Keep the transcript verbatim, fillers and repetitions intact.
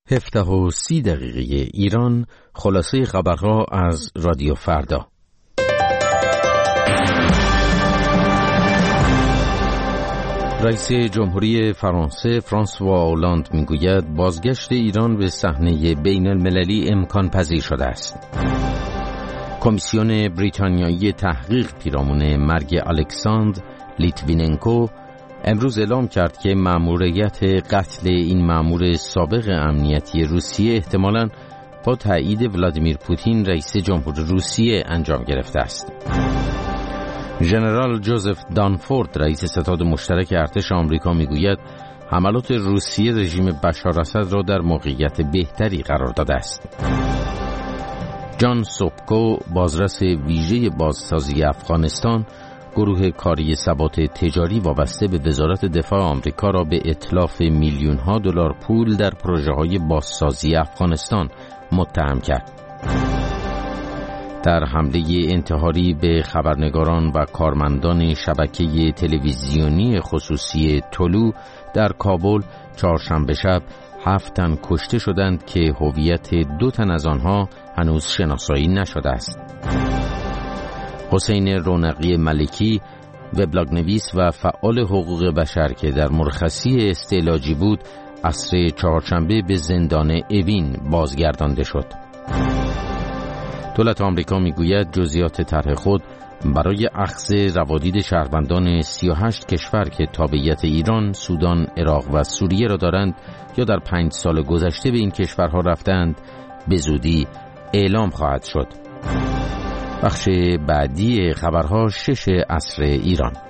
هفده و سی دقیقه ایران، خلاصه خبرها از رادیو فردا. رئیس جمهوری فرانسه فرانسوا اولاند میگوید بازگشت ایران به صحنه بین المللی امکان پذیر شده است. کمیسیون بریتانیایی تحقیق پیرامون مرگ الکساندر لیتویننکو امروز اعلام کرد که مأموریت قتل این مأمور سابق امنیتی روسیه احتمالاً با تایید ولادیمیر پوتین رئیس جمهور روسیه انجام گرفته است. ژنرال جوزف دانفورد رئیس ستاد مشترک ارتش آمریکا میگوید حملات روسیه رژیم بشار اسد را در موقعیت بهتری قرار داده است. جان سوبکو بازرس ویژه بازسازی افغانستان گروه کاری ثبات تجاری وابسته به وزارت دفاع آمریکا را به اتلاف میلیون ها دلار پول در پروژه های بازسازی افغانستان متهم کرد. در حمله انتحاری به خبرنگاران و کارمندان شبکه تلویزیونی خصوصی طلوع در کابل چهارشنبه شب هفت تن کشته شدند که هویت دو تن از آنها هنوز شناسایی نشده است. حسین رونقی ملکی وبلاگ نویس و فعال حقوق بشر که در مرخصی استعلاجی بود عصر چهارشنبه به زندان اوین بازگردانده شد. دولت آمریکا میگوید جزئیات طرح خود برای اخذ روادید شهروندان سی و هشت کشور که تابعیت ایران، سودان، عراق و سوریه را دارند یا در پنج سال گذشته به این کشورها رفتند به زودی اعلام خواهد شد. بخش بعدی خبرها شش عصر ایران.